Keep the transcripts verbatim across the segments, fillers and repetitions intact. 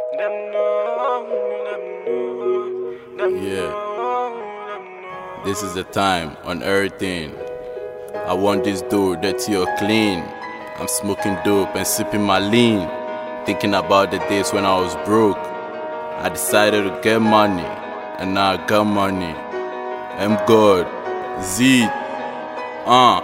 Yeah, this is the time on everything. I want this dude dirty or clean. I'm smoking dope and sipping my lean, thinking about the days when I was broke. I decided to get money, and now I got money. I'm good. Z, uh,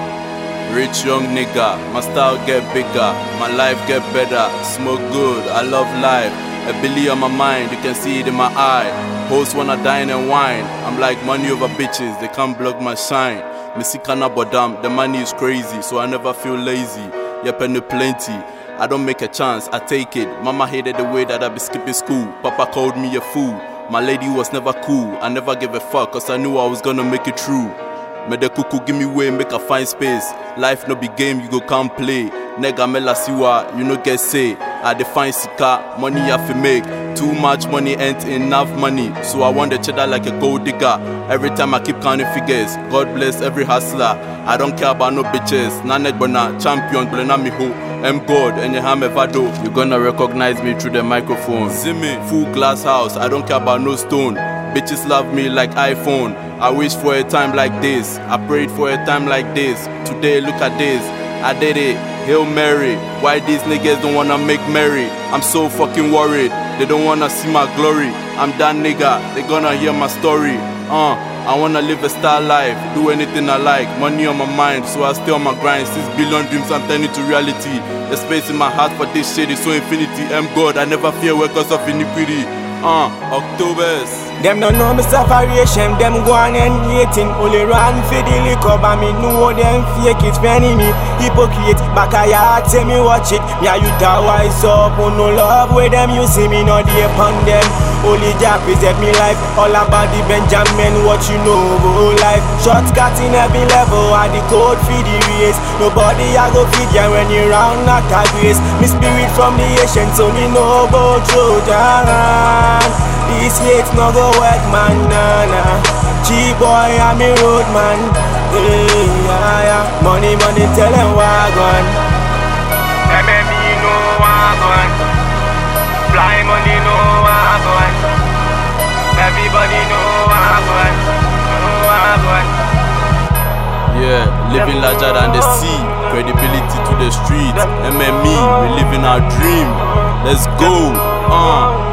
rich young nigga. My style get bigger, my life get better. Smoke good, I love life. A billy on my mind, you can see it in my eye. Hosts wanna dine and wine. I'm like money over bitches, they can't block my shine. Missy kana bodam, the money is crazy, so I never feel lazy. Yep, and plenty. I don't make a chance, I take it. Mama hated the way that I be skipping school. Papa called me a fool. My lady was never cool. I never gave a fuck, cause I knew I was gonna make it true. May the cuckoo give me way, make a fine space. Life no be game, you go come play. Nega mela siwa, you no get say. I define sika, money I fi make. Too much money ain't enough money, so I want the cheddar like a gold digger. Every time I keep counting figures, God bless every hustler. I don't care about no bitches. Nanet bona, champion, blena mi ho. I'm God, and you have vado. You gonna recognize me through the microphone. See me, full glass house, I don't care about no stone. Bitches love me like iPhone. I wish for a time like this, I prayed for a time like this. Today, look at this, I did it. Hail Mary, why these niggas don't wanna make merry? I'm so fucking worried, they don't wanna see my glory. I'm that nigga, they gonna hear my story. Uh, I wanna live a star life, do anything I like. Money on my mind, so I stay on my grind. Six billion dreams, I'm turning to reality. The space in my heart for this shit is so infinity. I'm God, I never fear workers of iniquity. Uh, Octobers. Them don't know me separation, them go on and hating. Only run for the liquor, but me know them fake it. Fanny me, hypocrite, back a yard, tell me watch it. Yeah, you da wise up, oh no love with them, you see me not the upon them. Only Jah preserve me life, all about the Benjamin, what you know about life. Shortcut in every level, I the code for the race. Nobody I go feed ya when you round not a grace. Me spirit from the ancient, so me know about Trojan. This hate no go work, man, nah, nah. Cheap boy, I'm a road man. Hey, yeah, yeah. Money, money, tell them wagon. M M E no wagon. Fly money no wagon. Everybody no wagon. No wagon. Yeah, living larger than the sea. Credibility to the streets. M M E, we living our dream. Let's go. Uh.